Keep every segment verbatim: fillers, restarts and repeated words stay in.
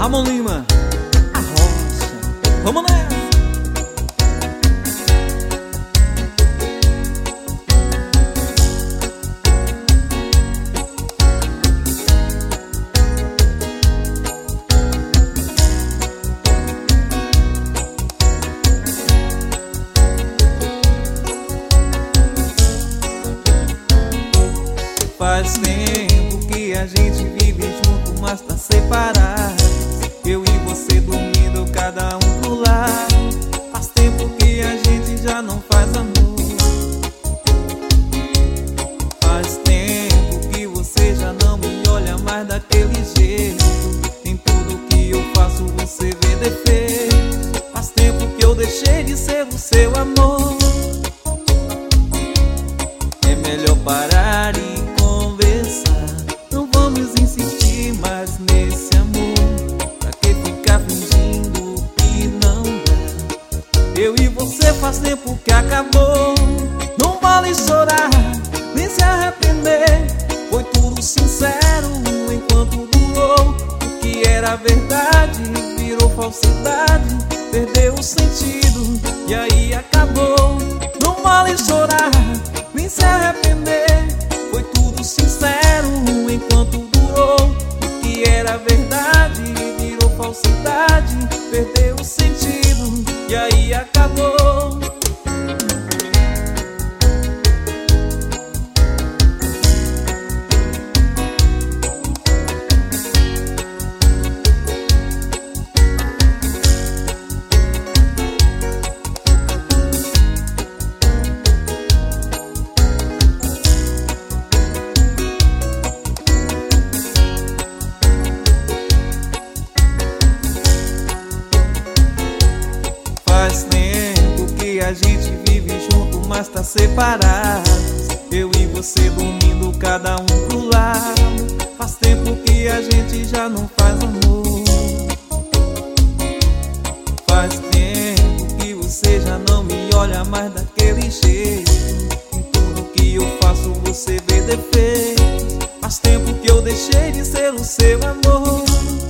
Ramon Lima, a rocha. Vamos nessa! Faz tempo que a gente vive junto, mas tá separado. Eu e você dormindo, cada um pro lado. Faz tempo que a gente já não faz amor. Faz tempo que você já não me olha mais daquele jeito. Em tudo que eu faço você vê defeito. Faz tempo que eu deixei de ser o seu amor. É melhor parar e não vamos insistir mais nesse amor. Pra que ficar fingindo que não dá? Eu e você faz tempo que acabou. Não vale chorar, nem se arrepender. Foi tudo sincero enquanto durou. O que era verdade virou falsidade. Perdeu o sentido e aí acabou. Não vale chorar, nem se arrepender. Foi tudo sincero enquanto durou. O que era verdade virou falsidade. Perdeu o sentido e aí acabou. Faz tempo que a gente vive junto, mas tá separado. Eu e você dormindo, cada um pro lado. Faz tempo que a gente já não faz amor. Faz tempo que você já não me olha mais daquele jeito. Em tudo que eu faço você vê defeitos. Faz tempo que eu deixei de ser o seu amor.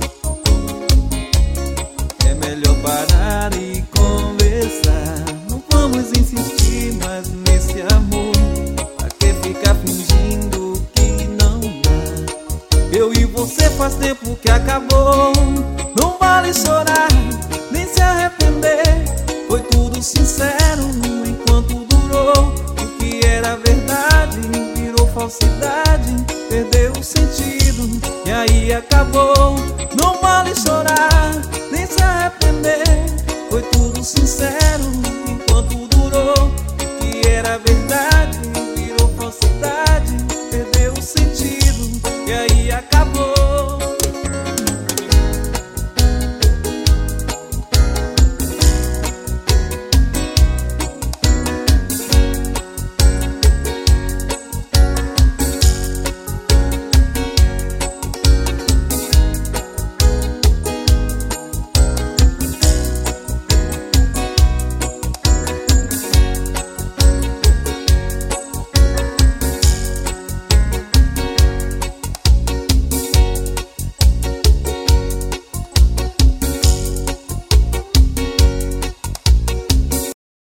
É melhor parar e conversar. Não vamos insistir mais nesse amor. Pra que ficar fingindo que não dá? Eu e você faz tempo que acabou. Não vale chorar, nem se arrepender. Foi tudo sincero enquanto durou. O que era verdade virou falsidade. Perdeu o sentido e aí acabou. Não vale chorar, nem se arrepender. Foi tudo sincero enquanto durou. O que era verdade